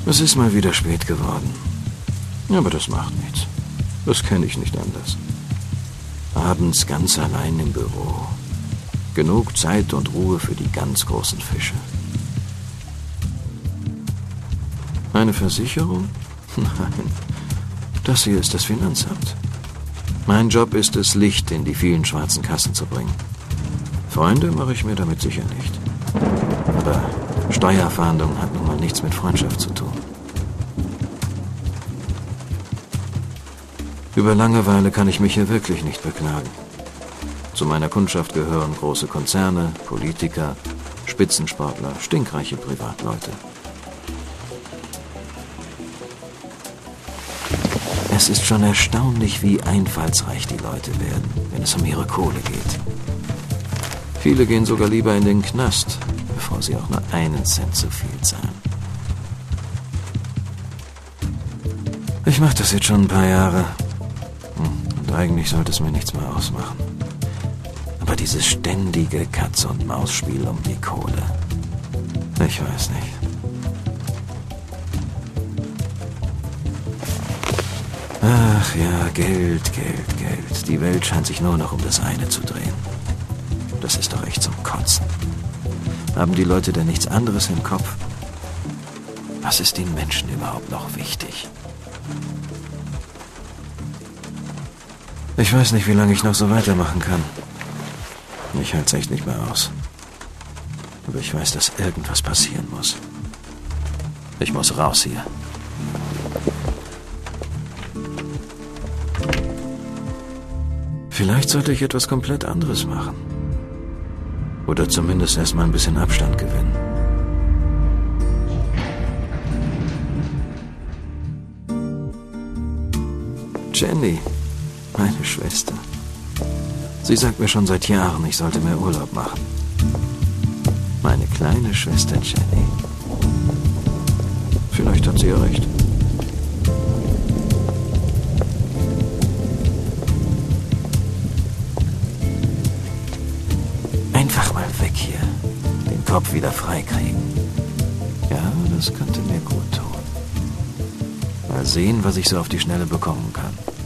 Es ist mal wieder spät geworden. Aber das macht nichts. Das kenne ich nicht anders. Abends ganz allein im Büro. Genug Zeit und Ruhe für die ganz großen Fische. Eine Versicherung? Nein. Das hier ist das Finanzamt. Mein Job ist es, Licht in die vielen schwarzen Kassen zu bringen. Freunde mache ich mir damit sicher nicht. Aber Steuerfahndung hat nun mal nichts mit Freundschaft zu tun. Über Langeweile kann ich mich hier wirklich nicht beklagen. Zu meiner Kundschaft gehören große Konzerne, Politiker, Spitzensportler, stinkreiche Privatleute. Es ist schon erstaunlich, wie einfallsreich die Leute werden, wenn es um ihre Kohle geht. Viele gehen sogar lieber in den Knast, bevor sie auch nur einen Cent zu viel zahlen. Ich mache das jetzt schon ein paar Jahre. Und eigentlich sollte es mir nichts mehr ausmachen. Aber dieses ständige Katz-und-Maus-Spiel um die Kohle. Ich weiß nicht. Ach ja, Geld, Geld, Geld. Die Welt scheint sich nur noch um das eine zu drehen. Das ist doch echt zum Kotzen. Haben die Leute denn nichts anderes im Kopf? Was ist den Menschen überhaupt noch wichtig? Ich weiß nicht, wie lange ich noch so weitermachen kann. Ich halte es echt nicht mehr aus. Aber ich weiß, dass irgendwas passieren muss. Ich muss raus hier. Vielleicht sollte ich etwas komplett anderes machen. Oder zumindest erstmal ein bisschen Abstand gewinnen. Jenny, meine Schwester. Sie sagt mir schon seit Jahren, ich sollte mehr Urlaub machen. Meine kleine Schwester Jenny. Vielleicht hat sie ja recht. Einfach mal weg hier. Den Kopf wieder freikriegen. Ja, das könnte mir gut tun. Mal sehen, was ich so auf die Schnelle bekommen kann.